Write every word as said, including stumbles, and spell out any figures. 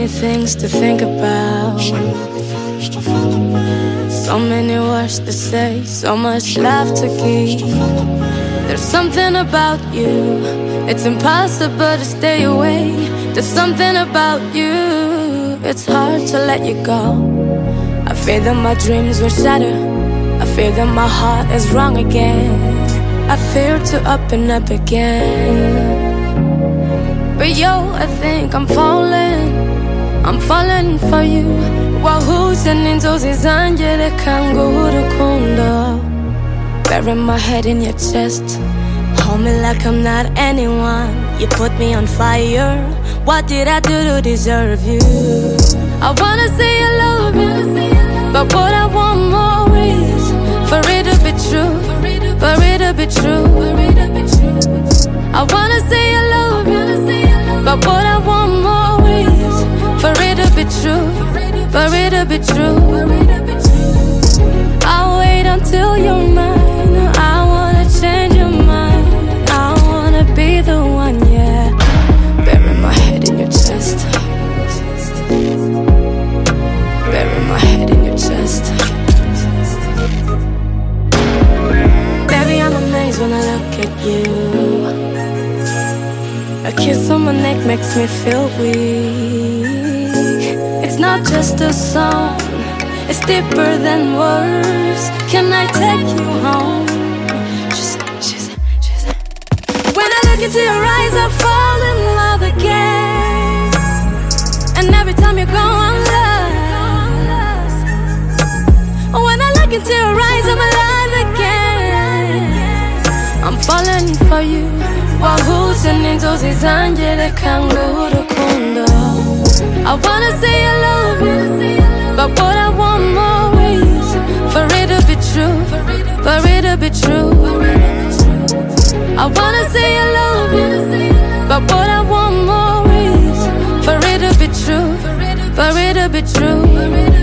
many things to think about, so many words to say, so much love to give. There's something about you, it's impossible to stay away. There's something about you, it's hard to let you go. I fear that my dreams will shatter, I fear that my heart is wrong again, I fear to open up again. But yo, I think I'm falling, I'm falling for you. Wahuza ninzozi zanje lekangu urukundo. Bury my head in your chest, hold me like I'm not anyone. You put me on fire, what did I do to deserve you? I wanna say I love you, but what I want more is for it to be true, for it to be true. I wanna say I love you, but what I want more is for it to be true, for it to be true. I'll wait until you're mine, I wanna change your mind, I wanna be the one, yeah. Bury my head in your chest, bury my head in your chest. Baby, I'm amazed when I look at you. A kiss on my neck makes me feel weak. It's not just a song, it's deeper than words. Can I take you home? Just, just, just. When I look into your eyes, I fall in love again. And every time you go, I'm lost. When I look into your eyes, I'm alive again. I'm falling for you. Wahuza ninzozi zanje lekangu urukundo. I wanna say I love you, but what I want more is for it to be true, for it to be true. I wanna say I love you, but what I want more is for it to be true, for it to be true.